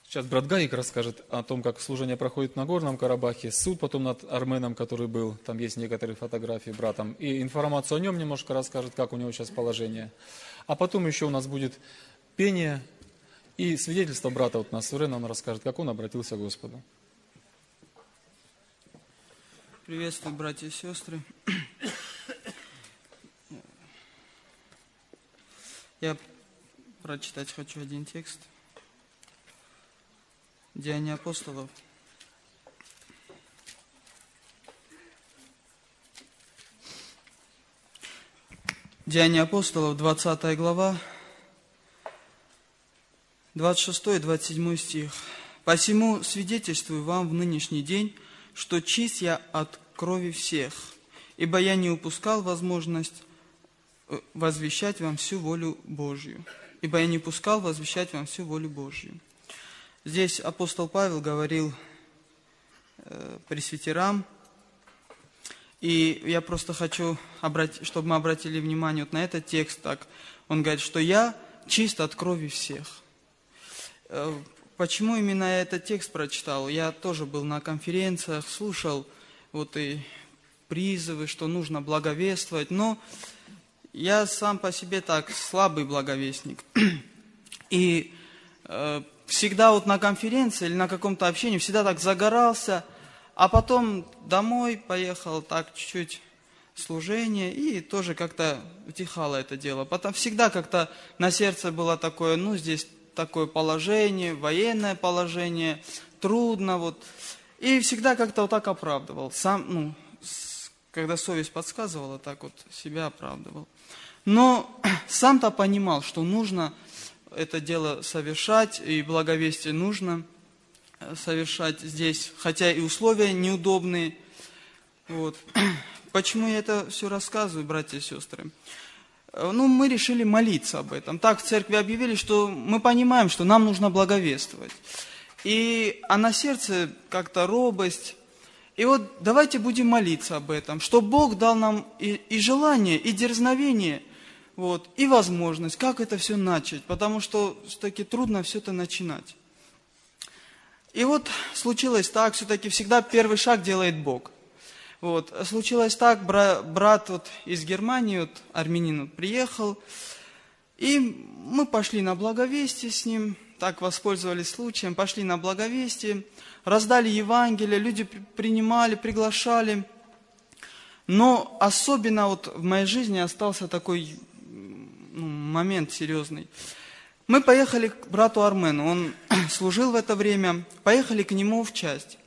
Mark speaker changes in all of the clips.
Speaker 1: Сейчас брат Гарик расскажет о том, как служение проходит в Нагорном Карабахе, суд потом над Арменом, который был, там есть некоторые фотографии братом, и информацию о нем немножко расскажет, как у него сейчас положение. А потом еще у нас будет пение и свидетельство брата вот нас, Сурена, он расскажет, как он обратился к Господу.
Speaker 2: Приветствую, братья и сестры. Я прочитать хочу один текст. Деяния апостолов. Деяния апостолов, 20 глава, 26 и 27 стих. «Посему свидетельствую вам в нынешний день, что чист я от крови всех, ибо я не упускал возможность возвещать вам всю волю Божью». Ибо я не упускал возвещать вам всю волю Божью. Здесь апостол Павел говорил пресвитерам, и я просто хочу, чтобы мы обратили внимание вот на этот текст. Так, он говорит, что я чист от крови всех. Почему именно я этот текст прочитал? Я тоже был на конференциях, слушал вот и призывы, что нужно благовествовать, но я сам по себе так слабый благовестник. И всегда вот на конференции или на каком-то общении всегда так загорался, а потом домой поехал, так чуть-чуть служение, и тоже как-то утихало это дело. Потом всегда как-то на сердце было такое, ну здесь такое положение, военное положение, трудно вот. И всегда как-то вот так оправдывал. Сам, когда совесть подсказывала, так вот себя оправдывал. Но сам-то понимал, что нужно это дело совершать, и благовестие нужно совершать здесь, хотя и условия неудобные. Вот. Почему я это все рассказываю, братья и сестры? Мы решили молиться об этом. Так в церкви объявили, что мы понимаем, что нам нужно благовествовать. А на сердце как-то робость. И вот давайте будем молиться об этом, что Бог дал нам и желание, и дерзновение, вот, и возможность, как это все начать, потому что все-таки трудно все это начинать. И вот случилось так, все-таки всегда первый шаг делает Бог. Вот, случилось так, брат вот из Германии, вот, армянин, вот, приехал, и мы пошли на благовестие с ним, так воспользовались случаем, пошли на благовестие, раздали Евангелие, люди принимали, приглашали. Но особенно вот в моей жизни остался такой момент серьезный. Мы поехали к брату Армену, он служил в это время, поехали к нему в часть.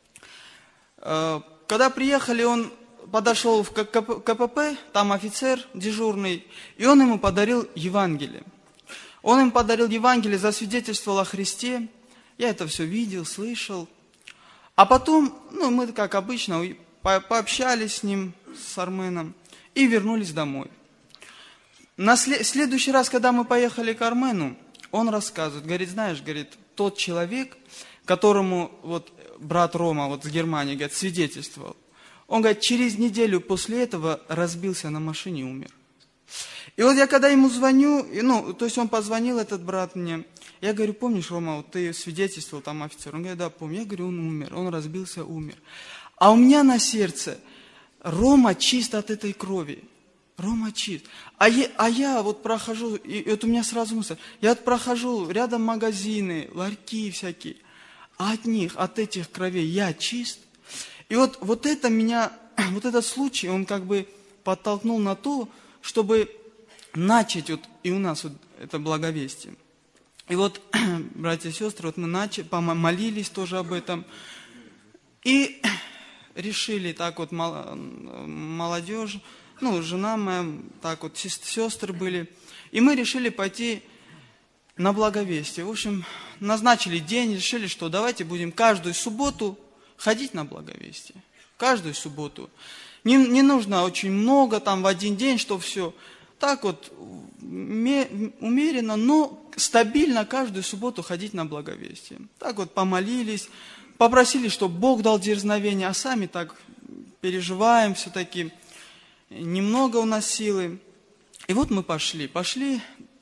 Speaker 2: Когда приехали, он подошел в КПП, там офицер дежурный, и он ему подарил Евангелие. Он им подарил Евангелие, засвидетельствовал о Христе. Я это все видел, слышал. А потом, мы, как обычно, пообщались с ним, с Арменом, и вернулись домой. На следующий раз, когда мы поехали к Армену, он рассказывает, говорит, знаешь, тот человек, которому вот брат Рома вот с Германии, говорит, свидетельствовал, он, говорит, через неделю после этого разбился на машине и умер. И вот я когда ему звоню, то есть он позвонил, этот брат мне, я говорю, помнишь, Рома, вот ты свидетельствовал там офицер? Он говорит, да, помню. Я говорю, он умер, он разбился, умер. А у меня на сердце, Рома чист от этой крови. Рома чист. А я вот прохожу, и вот у меня сразу мысль, я вот прохожу, рядом магазины, ларьки всякие, а от них, от этих кровей я чист. И вот это меня, вот этот случай, он как бы подтолкнул на то, чтобы начать вот и у нас вот это благовестие. И вот, братья и сестры, вот мы помолились тоже об этом. И решили так вот молодежь, жена моя, так вот сестры были. И мы решили пойти на благовестие. В общем, назначили день, решили, что давайте будем каждую субботу ходить на благовестие. Каждую субботу. Не нужно очень много, там в один день, что все. Так вот, умеренно, но стабильно каждую субботу ходить на благовестие. Так вот помолились, попросили, чтобы Бог дал дерзновение, а сами так переживаем все-таки. Немного у нас силы. И вот мы пошли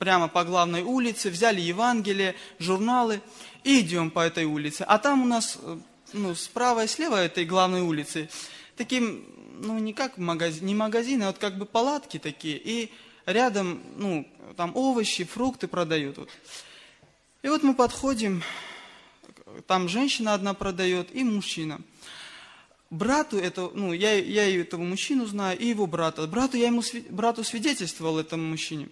Speaker 2: прямо по главной улице, взяли Евангелие, журналы и идем по этой улице. А там у нас, справа и слева этой главной улицы, таким, не как магазин, не магазины, а вот как бы палатки такие. И рядом, там овощи, фрукты продают. Вот. И вот мы подходим, там женщина одна продает и мужчина. Брату я этого мужчину знаю, и его брата. Брату свидетельствовал этому мужчине.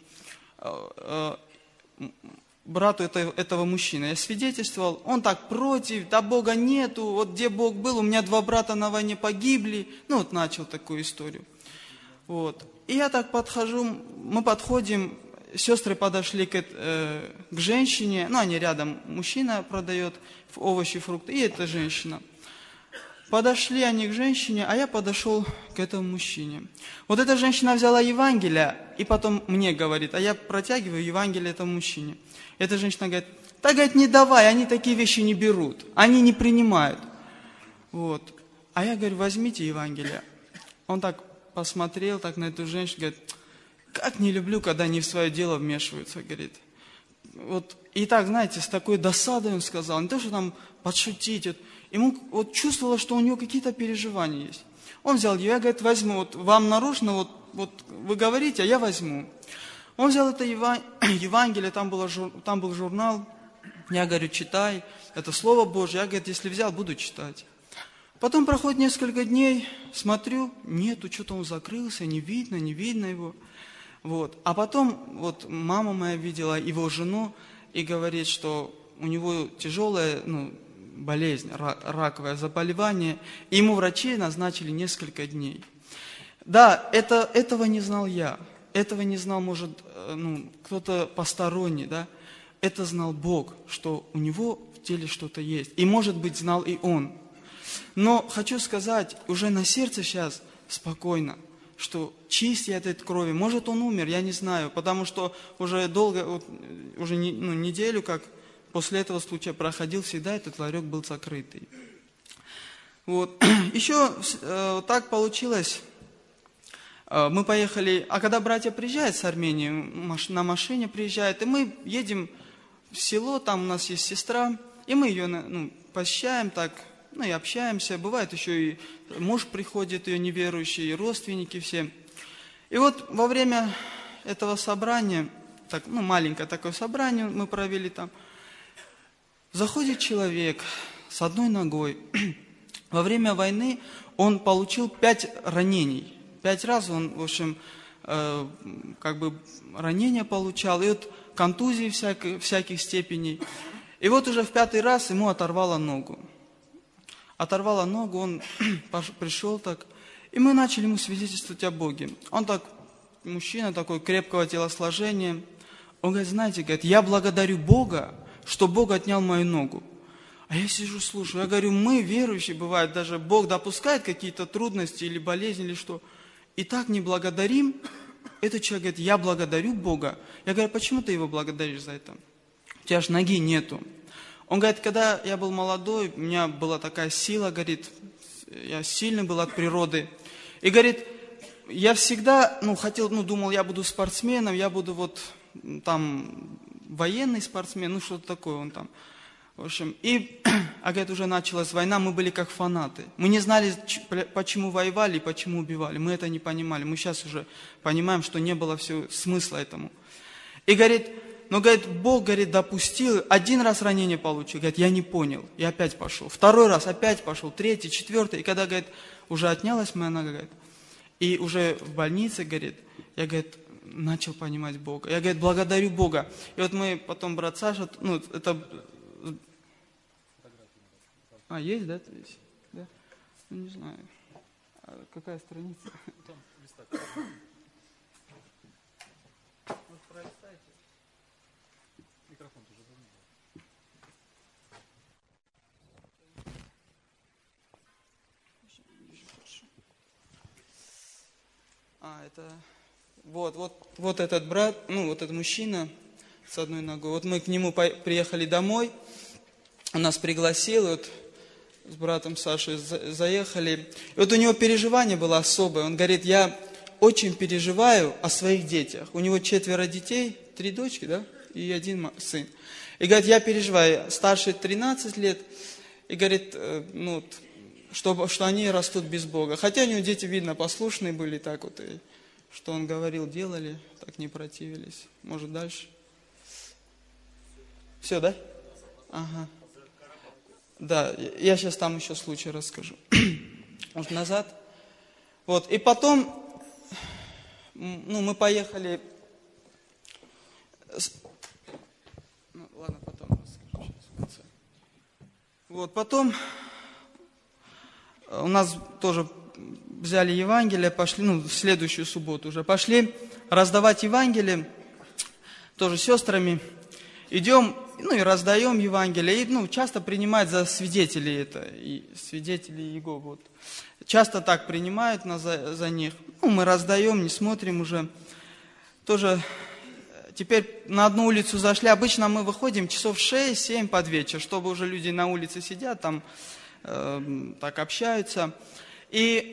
Speaker 2: Брату этого мужчины я свидетельствовал. Он так против, да Бога нету, вот где Бог был, у меня 2 брата на войне погибли. Начал такую историю. Вот. И я так подхожу, мы подходим, сестры подошли к женщине, они рядом, мужчина продает овощи, фрукты, и эта женщина. Подошли они к женщине, а я подошел к этому мужчине. Вот эта женщина взяла Евангелие, и потом мне говорит, а я протягиваю Евангелие этому мужчине. Эта женщина говорит, говорит, не давай, они такие вещи не берут, они не принимают. Вот. А я говорю, возьмите Евангелие. Он так посмотрел так на эту женщину, говорит, как не люблю, когда они в свое дело вмешиваются, говорит. Вот. И так, знаете, с такой досадой он сказал, не то, что там подшутить, ему чувствовалось, что у него какие-то переживания есть. Он взял ее, я, говорит, возьму, вам нарочно, вы говорите, а я возьму. Он взял это Евангелие, там был журнал, я говорю, читай, это Слово Божье, я, говорит, если взял, буду читать. Потом проходит несколько дней, смотрю, нету, что-то он закрылся, не видно его. Вот. А потом, мама моя видела его жену и говорит, что у него тяжелая, болезнь, раковое заболевание, и ему врачи назначили несколько дней. Да, этого не знал я, этого не знал, может, кто-то посторонний, да, это знал Бог, что у него в теле что-то есть, и, может быть, знал и он. Но хочу сказать, уже на сердце сейчас спокойно, что чист я от этой крови, может, он умер, я не знаю, потому что уже долго, уже неделю, как после этого случая проходил, всегда этот ларек был закрытый. Вот. Еще так получилось, мы поехали, а когда братья приезжают с Армении, на машине приезжают, и мы едем в село, там у нас есть сестра, и мы ее посещаем так, и общаемся, бывает еще и муж приходит, ее неверующий, и родственники все. И вот во время этого собрания, маленькое такое собрание мы провели там, заходит человек с одной ногой. Во время войны он получил 5 ранений. 5 раз он, в общем, ранения получал. И контузии всяких степеней. И уже в 5-й раз ему оторвало ногу. Оторвало ногу, он пришел так. И мы начали ему свидетельствовать о Боге. Он мужчина такой крепкого телосложения. Он говорит, знаете, я благодарю Бога, что Бог отнял мою ногу. А я сижу, слушаю. Я говорю, мы, верующие, бывает, даже Бог допускает какие-то трудности или болезни, или что. И так не благодарим. Этот человек говорит, я благодарю Бога. Я говорю, почему ты его благодаришь за это? У тебя же ноги нету. Он говорит, когда я был молодой, у меня была такая сила, говорит, я сильный был от природы. И говорит, я всегда, думал, я буду спортсменом, я буду военный спортсмен, что-то такое он там. В общем, говорит, уже началась война, мы были как фанаты. Мы не знали, почему воевали и почему убивали. Мы это не понимали. Мы сейчас уже понимаем, что не было смысла этому. И говорит, Бог, допустил, 1 раз ранение получил. Говорит, я не понял. И опять пошел. 2-й раз опять пошел. 3-й, 4-й. И когда, уже отнялась моя нога, и уже в больнице, я, начал понимать Бога. Я, благодарю Бога. И мы потом, брат Саша, это... есть, да? Да? Не знаю. Какая страница? Микрофон тоже это... Вот этот брат, этот мужчина с одной ногой. Мы к нему приехали домой, он нас пригласил, с братом Сашей заехали. И у него переживание было особое. Он говорит, я очень переживаю о своих детях. У него 4 детей, 3 дочки, да, и 1 сын. И говорит, я переживаю, старший 13 лет, и говорит, ну, что они растут без Бога. Хотя у него дети, видно, послушные были, так вот, и что он говорил, делали, так не противились. Может, дальше? Все, да? Ага. Да, я сейчас там еще случай расскажу. Может, назад? Вот, и потом, ну, мы поехали... Ну, ладно, потом расскажу, сейчас в конце. Вот, потом у нас тоже взяли Евангелие, пошли, ну, в следующую субботу уже, пошли раздавать Евангелие, тоже с сестрами. Идем, ну, и раздаем Евангелие, и, ну, часто принимают за свидетелей это, и свидетелей Иеговы, вот. Часто так принимают нас за них. Ну, мы раздаем, не смотрим уже. Тоже теперь на одну улицу зашли. Обычно мы выходим часов 6-7 под вечер, чтобы уже люди на улице сидят, там так общаются. И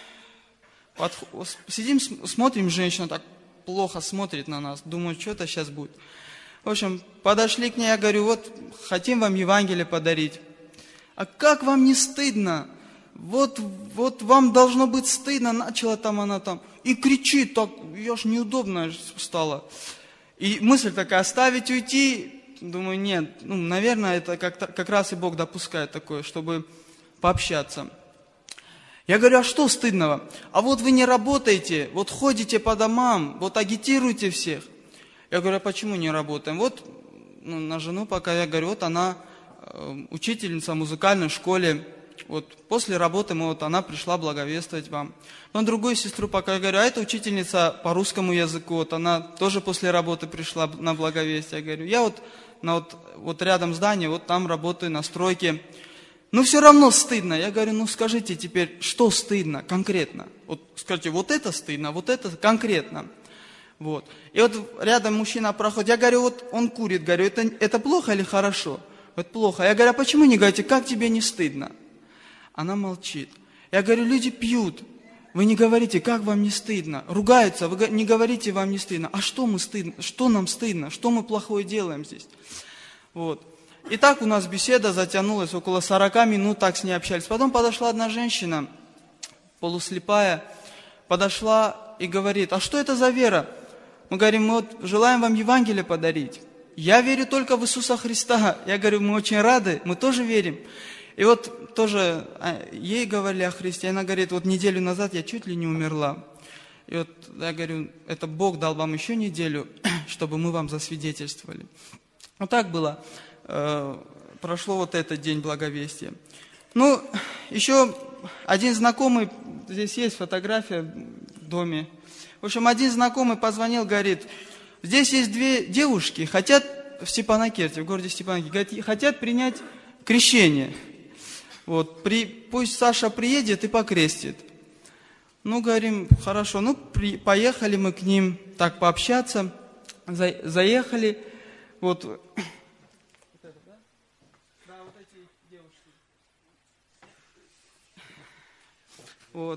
Speaker 2: сидим, смотрим, женщина так плохо смотрит на нас. Думаю, что-то сейчас будет. В общем, подошли к ней, я говорю, вот хотим вам Евангелие подарить. А как вам не стыдно? Вот вам должно быть стыдно. Начала там она там и кричит, так, я ж неудобно стало. И мысль такая, оставить, уйти, думаю, нет, ну, наверное, это как раз и Бог допускает такое, чтобы пообщаться. Я говорю, а что стыдного? А вот вы не работаете, вот ходите по домам, вот агитируете всех. Я говорю, а почему не работаем? Вот, ну, на жену пока я говорю, вот она учительница в музыкальной школе, вот после работы она пришла благовествовать вам. Но другую сестру пока я говорю, а это учительница по русскому языку, вот она тоже после работы пришла на благовестие. Я говорю, я вот рядом здание, вот там работаю на стройке. Но все равно стыдно. Я говорю, ну скажите теперь, что стыдно конкретно? Вот скажите, вот это стыдно, вот это конкретно. Вот. И вот рядом мужчина проходит, я говорю, вот он курит, говорю, это плохо или хорошо? Вот плохо. Я говорю, а почему не говорите, как тебе не стыдно? Она молчит. Я говорю, люди пьют. Вы не говорите, как вам не стыдно? Ругаются, вы не говорите, вам не стыдно. А что мы стыдно? Что нам стыдно? Что мы плохое делаем здесь? Вот. И так у нас беседа затянулась, около 40 минут так с ней общались. Потом подошла одна женщина, полуслепая, подошла и говорит, а что это за вера? Мы говорим, мы вот желаем вам Евангелие подарить. Я верю только в Иисуса Христа. Я говорю, мы очень рады, мы тоже верим. И вот тоже ей говорили о Христе. Она говорит, вот неделю назад я чуть ли не умерла. И вот я говорю, это Бог дал вам еще неделю, чтобы мы вам засвидетельствовали. Вот так было. Прошло вот этот день благовестия. Ну, еще один знакомый, здесь есть фотография в доме. В общем, один знакомый позвонил, говорит, здесь есть 2 девушки, хотят в Степанакерте, в городе Степанакерте, говорит, хотят принять крещение. Вот, пусть Саша приедет и покрестит. Ну, говорим, хорошо, ну, поехали мы к ним так пообщаться, заехали, вот. Вот это, да? Да, вот эти девушки. Вот.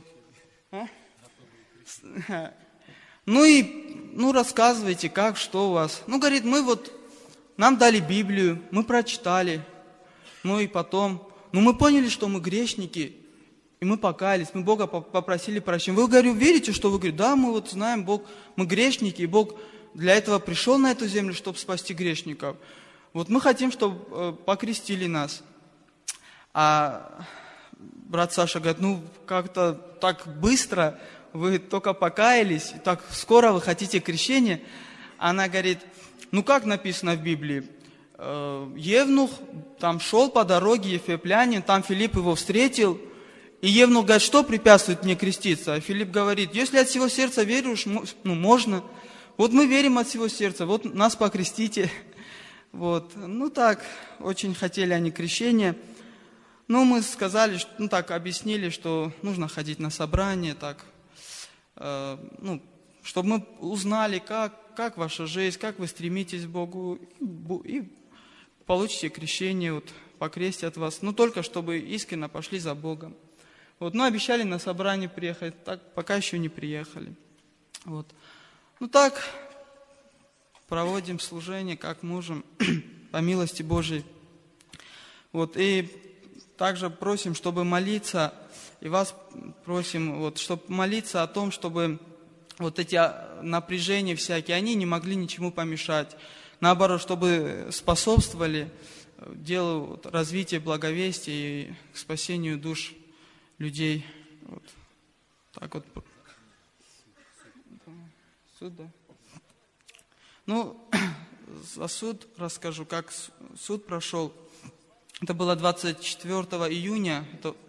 Speaker 2: А? Ну, рассказывайте, как, что у вас. Ну, говорит, нам дали Библию, мы прочитали, ну и потом... Но мы поняли, что мы грешники, и мы покаялись, мы Бога попросили прощения. Вы, говорю, верите, что вы говорите? Да, мы вот знаем, Бог, мы грешники, и Бог для этого пришел на эту землю, чтобы спасти грешников. Вот мы хотим, чтобы покрестили нас. А брат Саша говорит, ну как-то так быстро, вы только покаялись, и так скоро вы хотите крещения. Она говорит, ну как написано в Библии? Евнух там шел по дороге, ефеоплянин, там Филипп его встретил, и Евнух говорит, что препятствует мне креститься? А Филипп говорит, если от всего сердца веришь, ну можно. Вот мы верим от всего сердца, вот нас покрестите. Вот. Ну так, очень хотели они крещения. Но мы сказали, ну так, объяснили, что нужно ходить на собрание, так, чтобы мы узнали, как ваша жизнь, как вы стремитесь к Богу, и получите крещение, вот, покрестят вас, ну только чтобы искренне пошли за Богом. Вот, ну обещали на собрание приехать, так пока еще не приехали. Вот. Ну так, проводим служение как можем, по милости Божией. Вот, и также просим, чтобы молиться, и вас просим, вот, чтобы молиться о том, чтобы вот эти напряжения всякие, они не могли ничему помешать. Наоборот, чтобы способствовали делу развития благовестия и к спасению душ людей. Вот. Так вот. Суд, да? Ну, за суд расскажу, как суд прошел. Это было 24 июня.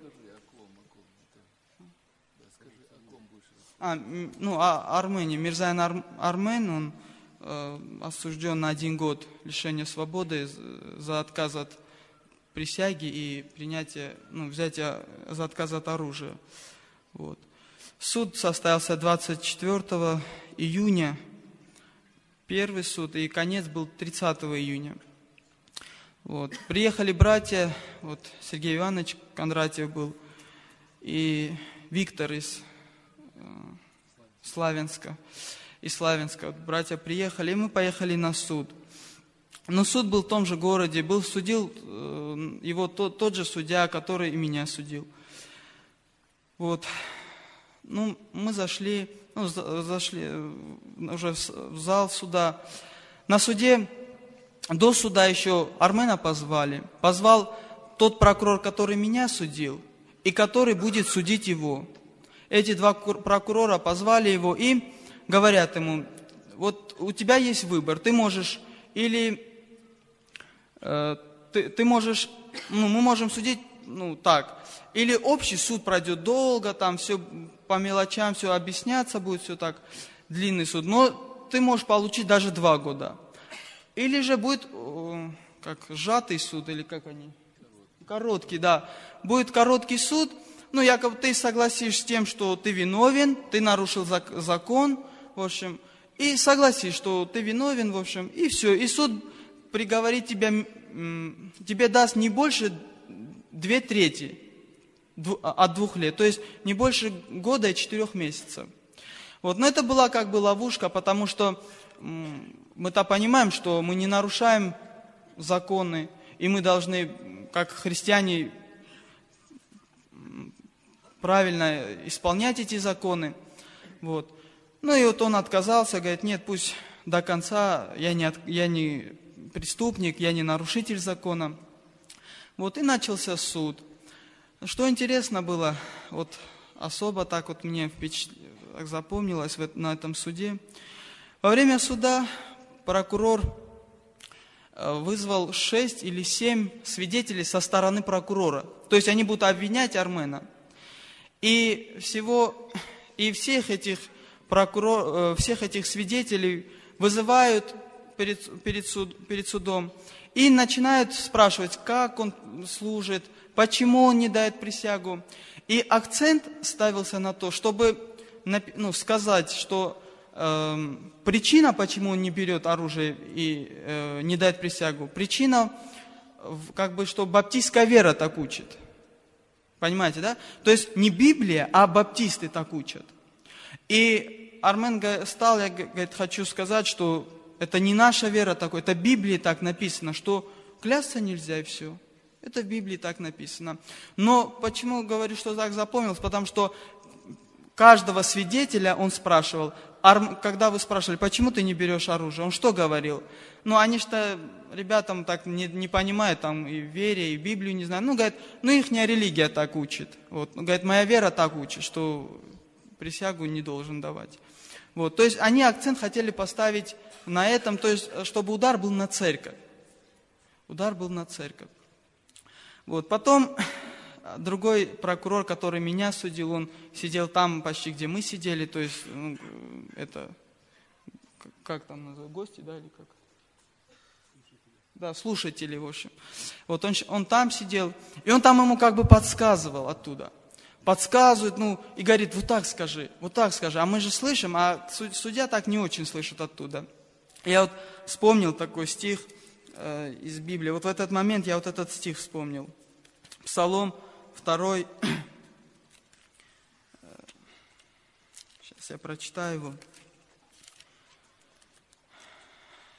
Speaker 2: Армения. Мирзаян Армен, он осужден на 1 год лишения свободы за отказ от присяги и принятие, взятие за отказ от оружия. Вот. Суд состоялся 24 июня, первый суд, и конец был 30 июня. Вот. Приехали братья, вот Сергей Иванович Кондратьев был, и Виктор из Славянска. Вот, братья приехали, и мы поехали на суд. Но суд был в том же городе, судил его тот же судья, который и меня судил. Вот. Ну, мы зашли уже в зал суда. На суде, до суда еще Армена позвали. Позвал тот прокурор, который меня судил, и который будет судить его. Эти 2 прокурора позвали его и говорят ему: вот у тебя есть выбор, ты можешь или ты можешь, мы можем судить, так, или общий суд пройдет долго, там все по мелочам, все объясняться будет, все так, длинный суд, но ты можешь получить даже 2 года. Или же будет, как сжатый суд, или как они? Короткий, да. Будет короткий суд, якобы ты согласишься с тем, что ты виновен, ты нарушил закон, в общем, и согласись, что ты виновен, в общем, и все. И суд приговорит тебе даст не больше 2/3 от 2 лет, то есть не больше года и 4 месяцев. Вот. Но это была как бы ловушка, потому что мы-то понимаем, что мы не нарушаем законы, и мы должны, как христиане, правильно исполнять эти законы. Вот. Ну и вот он отказался, говорит: нет, пусть до конца, я не преступник, я не нарушитель закона. Вот, и начался суд. Что интересно было, вот особо так вот мне запомнилось на этом суде. Во время суда прокурор вызвал 6 или 7 свидетелей со стороны прокурора. То есть они будут обвинять Армена. И всех этих свидетелей вызывают перед судом и начинают спрашивать, как он служит, почему он не дает присягу. И акцент ставился на то, чтобы сказать, что причина, почему он не берет оружие и не дает присягу, причина, что баптистская вера так учит. Понимаете, да? То есть не Библия, а баптисты так учат. И Армен встал, я говорит, хочу сказать, что это не наша вера такой, это в Библии так написано, что клясться нельзя и все. Это в Библии так написано. Но почему говорю, что так запомнилось? Потому что каждого свидетеля он спрашивал, когда вы спрашивали, почему ты не берешь оружие, он что говорил? Они что ребятам так не понимают, там и в вере, и Библию не знают. Говорит, ихняя религия так учит. Вот. Говорит, моя вера так учит, что присягу не должен давать. Вот. То есть они акцент хотели поставить на этом, то есть чтобы удар был на церковь. Удар был на церковь. Вот. Потом другой прокурор, который меня судил, он сидел там почти, где мы сидели, то есть, как там называют, гости, да, или как? Да, слушатели, в общем. Вот он там сидел, и он там ему как бы подсказывал оттуда. Подсказывает, и говорит, вот так скажи, а мы же слышим, а судья так не очень слышит оттуда. Я вот вспомнил такой стих из Библии, вот в этот момент я вот этот стих вспомнил. Псалом 2, сейчас я прочитаю его.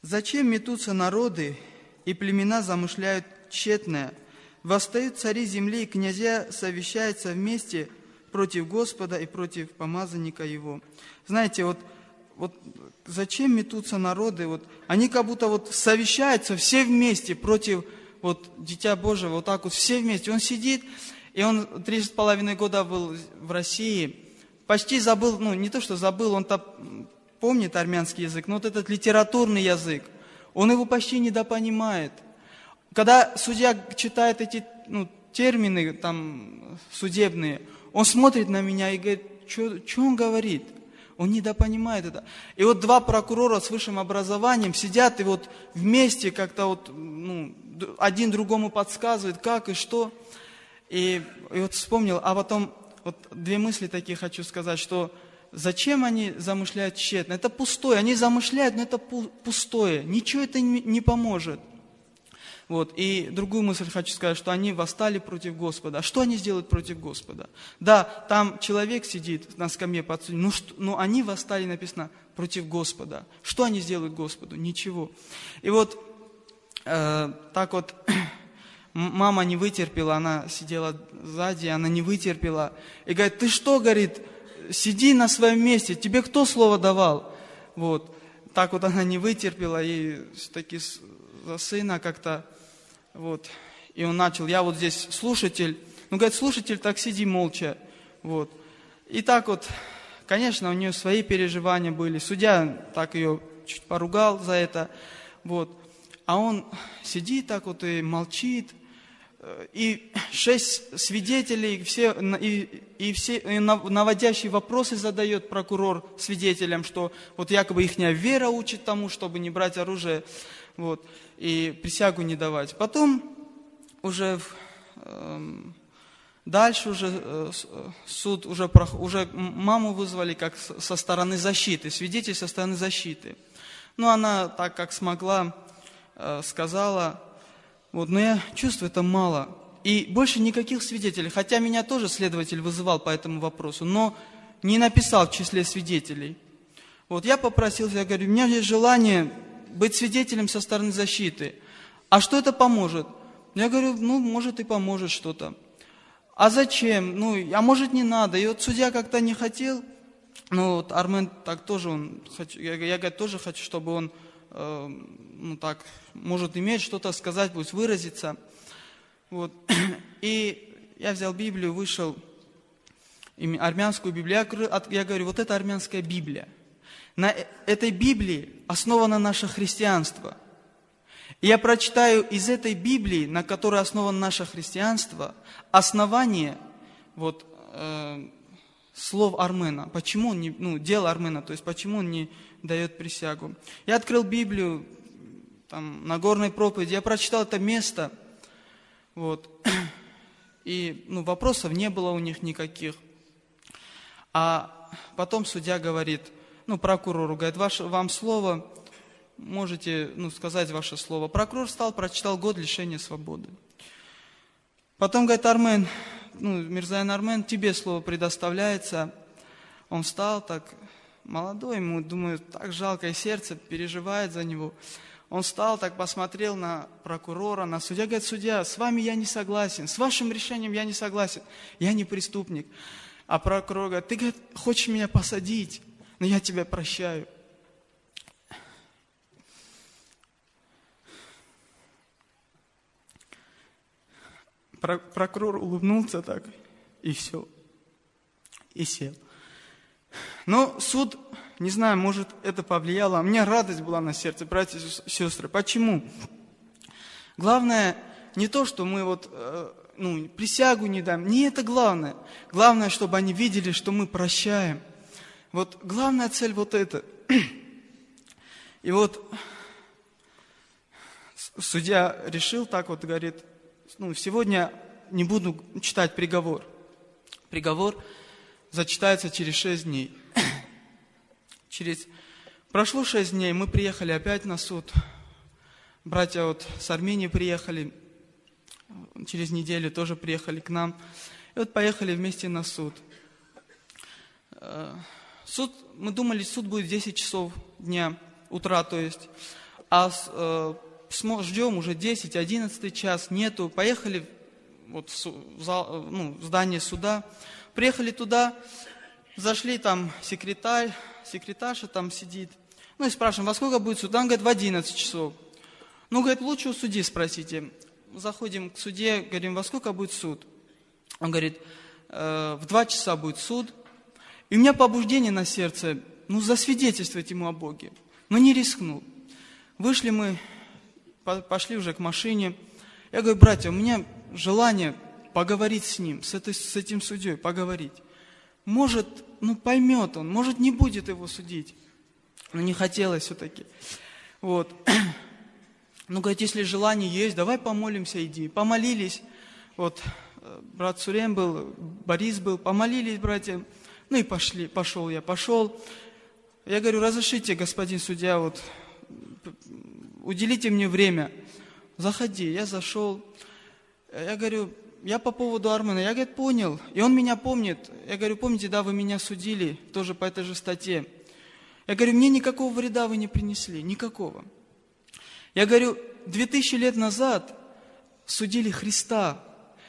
Speaker 2: Зачем метутся народы, и племена замышляют тщетное? Восстают цари земли, и князья совещаются вместе против Господа и против помазанника Его. Знаете, вот зачем метутся народы? Вот, они как будто вот совещаются все вместе против вот, Дитя Божьего, вот так вот все вместе. Он сидит, и он 3,5 года был в России, почти забыл, ну не то, что забыл, он-то помнит армянский язык, но вот этот литературный язык, он его почти недопонимает. Когда судья читает эти термины там, судебные, он смотрит на меня и говорит, что он говорит? Он недопонимает это. И вот два прокурора с высшим образованием сидят и вот вместе как-то вот, один другому подсказывает, как и что. И вот вспомнил, а потом вот две мысли такие хочу сказать, что зачем они замышляют тщетно? Это пустое, они замышляют, но это пустое, ничего это не поможет. Вот. И другую мысль хочу сказать, что они восстали против Господа. А что они сделают против Господа? Да, там человек сидит на скамье подсудимых, но они восстали, написано, против Господа. Что они сделают Господу? Ничего. И вот так вот мама не вытерпела, она сидела сзади, она не вытерпела. И говорит, ты что, говорит, сиди на своем месте, тебе кто слово давал? Вот. Так вот она не вытерпела, и все-таки за сына как-то, вот, и он начал, я вот здесь слушатель, говорит, слушатель, так сиди молча, вот. И так вот, конечно, у нее свои переживания были, судья так ее чуть поругал за это, вот. А он сидит так вот и молчит, и 6 свидетелей, все наводящие вопросы задает прокурор свидетелям, что вот якобы ихняя вера учит тому, чтобы не брать оружие, вот, и присягу не давать. Потом уже дальше уже суд, уже маму вызвали как со стороны защиты, свидетель со стороны защиты. Но она так как смогла, сказала, вот, но я чувствую, это мало. И больше никаких свидетелей, хотя меня тоже следователь вызывал по этому вопросу, но не написал в числе свидетелей. Вот я попросил, я говорю, у меня есть желание быть свидетелем со стороны защиты. А что это поможет? Я говорю, может и поможет что-то. А зачем? А может не надо. И вот судья как-то не хотел, вот Армен так тоже, я говорю, тоже хочу, чтобы он так, может иметь что-то сказать, пусть выразиться. Вот. И я взял Библию, вышел, армянскую Библию. Я говорю, вот это армянская Библия. На этой Библии основано наше христианство. И я прочитаю из этой Библии, на которой основано наше христианство, основание вот, слов Армена. Почему он не, дело Армена, то есть почему он не дает присягу. Я открыл Библию, там, на горной проповеди, я прочитал это место, вот, и вопросов не было у них никаких. А потом судья говорит, прокурору, говорит, вам слово, можете сказать ваше слово. Прокурор встал, прочитал год лишения свободы. Потом говорит, Армен, Мирзаян Армен, тебе слово предоставляется. Он встал так, молодой, ему, думаю, так жалкое сердце, переживает за него. Он встал, так посмотрел на прокурора, на судья, говорит, судья, с вами я не согласен, с вашим решением я не согласен, я не преступник. А прокурор говорит, ты, говорит, хочешь меня посадить, но я тебя прощаю. Прокурор улыбнулся так, и все, и сел. Но суд, не знаю, может это повлияло, а у меня радость была на сердце, братья и сестры. Почему? Главное не то, что мы присягу не даем, не это главное. Главное, чтобы они видели, что мы прощаем. Вот главная цель вот это. И вот судья решил так вот, говорит, сегодня не буду читать приговор. Приговор зачитается через 6 дней. Прошло 6 дней, мы приехали опять на суд. Братья вот с Армении приехали, через неделю тоже приехали к нам. И вот поехали вместе на суд. Мы думали, суд будет в 10 часов дня, утра, то есть. Ждем уже 10-11 час, нету. Поехали вот в здание суда. Приехали туда, зашли, там секретарша там сидит. Ну и спрашиваем, во сколько будет суд? Он говорит, в 11 часов. Ну, говорит, лучше у судьи спросите. Заходим к судье, говорим, во сколько будет суд? Он говорит, в 2 часа будет суд. И у меня побуждение на сердце, засвидетельствовать ему о Боге. Но не рискнул. Вышли мы, пошли уже к машине. Я говорю, братья, у меня желание поговорить с ним, с этим судьей, поговорить. Может, поймет он, может, не будет его судить. Но не хотелось все-таки. Вот. Говорит, если желание есть, давай помолимся, иди. Помолились. Вот, брат Сурем был, Борис был, помолились, братья. И пошел. Я говорю, разрешите, господин судья, вот, уделите мне время. Заходи. Я зашел. Я говорю, я по поводу Армена. Я, говорит, понял. И он меня помнит. Я говорю, помните, да, вы меня судили, тоже по этой же статье. Я говорю, мне никакого вреда вы не принесли, никакого. Я говорю, 2000 лет назад судили Христа.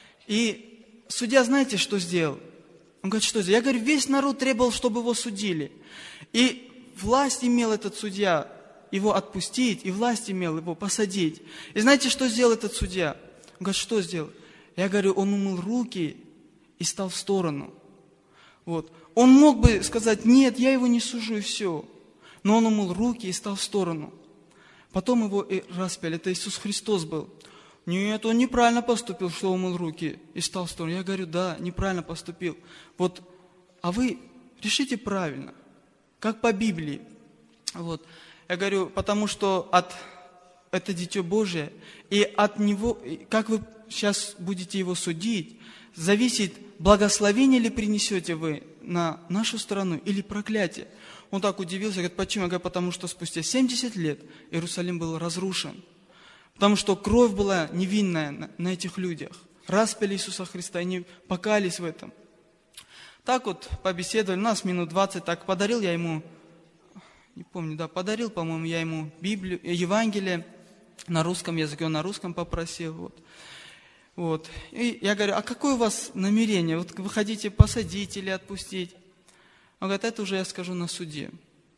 Speaker 2: И судья, знаете, что сделал? Он говорит, что сделал? Я говорю, весь народ требовал, чтобы его судили. И власть имел этот судья его отпустить, и власть имел его посадить. И знаете, что сделал этот судья? Он говорит, что сделал? Я говорю, он умыл руки и стал в сторону. Вот. Он мог бы сказать, нет, я его не сужу, и все. Но он умыл руки и стал в сторону. Потом его и распяли. Это Иисус Христос был. Нет, он неправильно поступил, что умыл руки и стал в сторону. Я говорю, да, неправильно поступил. Вот, а вы решите правильно, как по Библии. Вот. Я говорю, потому что это Дитё Божие, и от него, как вы сейчас будете его судить, зависит, благословение ли принесете вы на нашу страну или проклятие. Он так удивился, говорит, почему? Я говорю, потому что спустя 70 лет Иерусалим был разрушен. Потому что кровь была невинная на этих людях. Распяли Иисуса Христа, и не покаялись в этом. Так вот побеседовали, нас минут 20, так подарил я ему, не помню, да, подарил, по-моему, я ему Библию, Евангелие на русском языке, он на русском попросил, вот. И я говорю, а какое у вас намерение? Вот вы хотите посадить или отпустить? Он говорит, это уже я скажу на суде.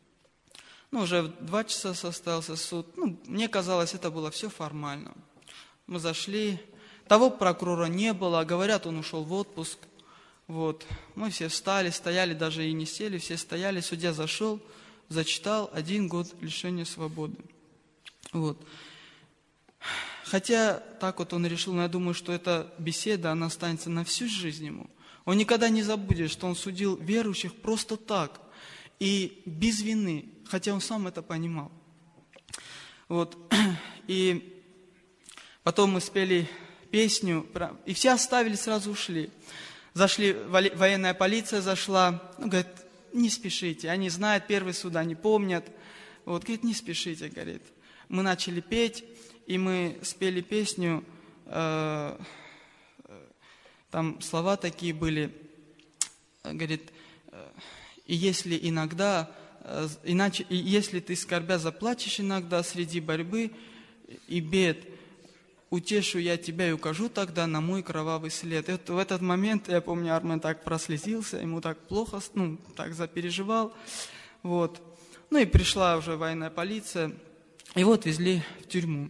Speaker 2: Уже в 2 часа состоялся суд. Мне казалось, это было все формально. Мы зашли. Того прокурора не было. Говорят, он ушел в отпуск. Вот. Мы все встали, стояли, даже и не сели, все стояли. Судья зашел, зачитал 1 год лишения свободы. Вот. Хотя так вот он решил, но я думаю, что эта беседа, она останется на всю жизнь ему. Он никогда не забудет, что он судил верующих просто так и без вины, хотя он сам это понимал. Вот. И потом мы спели песню, и все оставили, сразу ушли. Зашли, военная полиция зашла, говорит, не спешите, они знают первый суд, они помнят. Вот, говорит, не спешите, говорит. Мы начали петь, и мы спели песню, там слова такие были, говорит, и если иногда, иначе, и если ты скорбя заплачешь иногда среди борьбы и бед, утешу я тебя и укажу тогда на мой кровавый след. И вот в этот момент, я помню, Армен так прослезился, ему так плохо, так запереживал. Вот. И пришла уже военная полиция, его отвезли в тюрьму.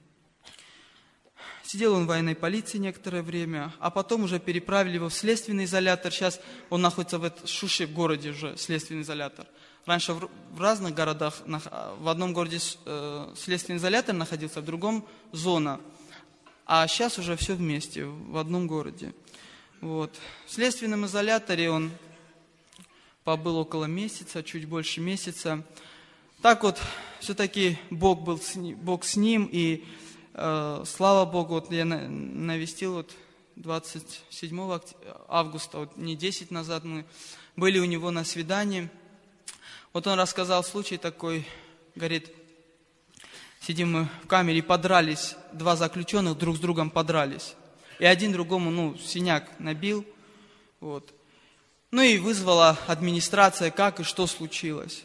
Speaker 2: Сидел он в военной полиции некоторое время, а потом уже переправили его в следственный изолятор. Сейчас он находится в Шуши, в городе уже, следственный изолятор. Раньше в разных городах, в одном городе следственный изолятор находился, в другом зона. А сейчас уже все вместе, в одном городе. Вот. В следственном изоляторе он побыл около месяца, чуть больше месяца. Так вот, все-таки Бог с ним, и слава Богу, вот я навестил 27 августа, не 10 назад мы были у него на свидании. Вот он рассказал случай такой, говорит, сидим мы в камере, подрались, 2 заключенных друг с другом подрались. И один другому, синяк набил. Вот. И вызвала администрация, как и что случилось.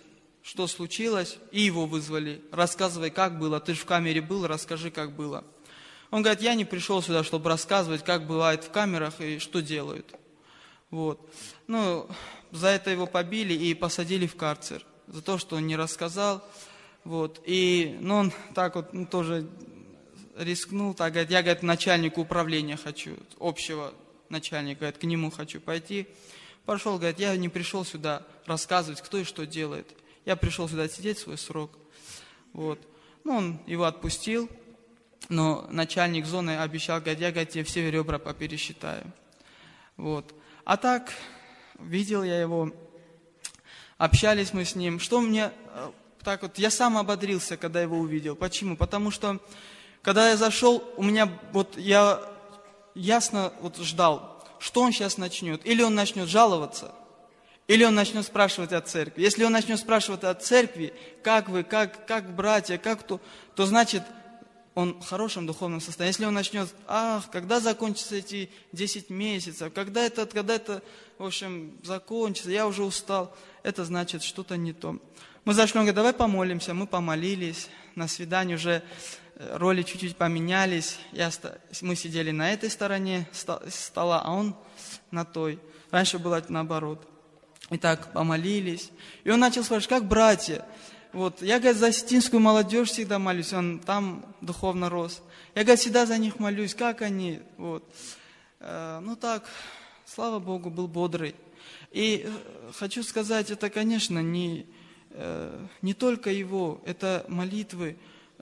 Speaker 2: что случилось, и его вызвали. Рассказывай, как было, ты же в камере был, расскажи, как было. Он говорит, я не пришел сюда, чтобы рассказывать, как бывает в камерах и что делают. Вот. Ну, за это его побили и посадили в карцер, за то, что он не рассказал. Вот. И, ну, он так вот тоже рискнул, так, говорит, я, говорит, начальнику управления хочу, общего начальника, говорит, к нему хочу пойти. Пошел, говорит, я не пришел сюда рассказывать, кто и что делает. Я пришел сюда сидеть свой срок. Вот. Ну, он его отпустил, но начальник зоны обещал, говорит, я, говорит, тебе все ребра попересчитаю. Вот. А так, видел я его, общались мы с ним. Что мне, так вот, я сам ободрился, когда его увидел. Почему? Потому что, когда я зашел, у меня, вот, я ясно вот ждал, что он сейчас начнет. Или он начнет жаловаться, или он начнет спрашивать о церкви. Если он начнет спрашивать о церкви, как вы, как братья, как то значит, он в хорошем духовном состоянии. Если он начнет, когда закончатся эти 10 месяцев, когда это, в общем, закончится, я уже устал, это значит что-то не то. Мы зашли, он говорит, давай помолимся, мы помолились, на свидании уже роли чуть-чуть поменялись, мы сидели на этой стороне стола, а он на той. Раньше было наоборот. И так помолились. И он начал спрашивать, как братья? Вот. Я, говорит, за осетинскую молодежь всегда молюсь, он там духовно рос. Я, говорит, всегда за них молюсь, как они? Вот. Ну так, слава Богу, был бодрый. И хочу сказать, это, конечно, не только его, это молитвы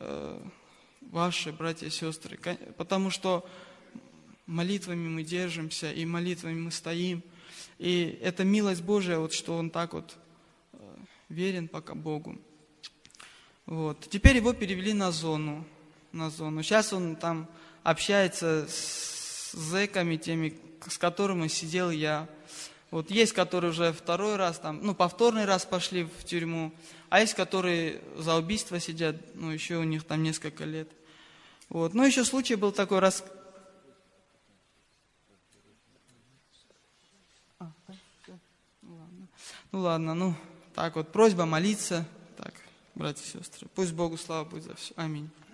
Speaker 2: ваши, братья и сестры. Потому что молитвами мы держимся, и молитвами мы стоим. И это милость Божия, вот, что он так вот верен пока Богу. Вот. Теперь его перевели на зону. Сейчас он там общается с зэками, теми, с которыми сидел я. Вот есть, которые уже второй раз, повторный раз пошли в тюрьму, а есть, которые за убийство сидят, еще у них там несколько лет. Вот. Ну, еще случай был такой раз. Ну ладно, так вот, просьба молиться. Так, братья и сестры, пусть Богу слава будет за все. Аминь.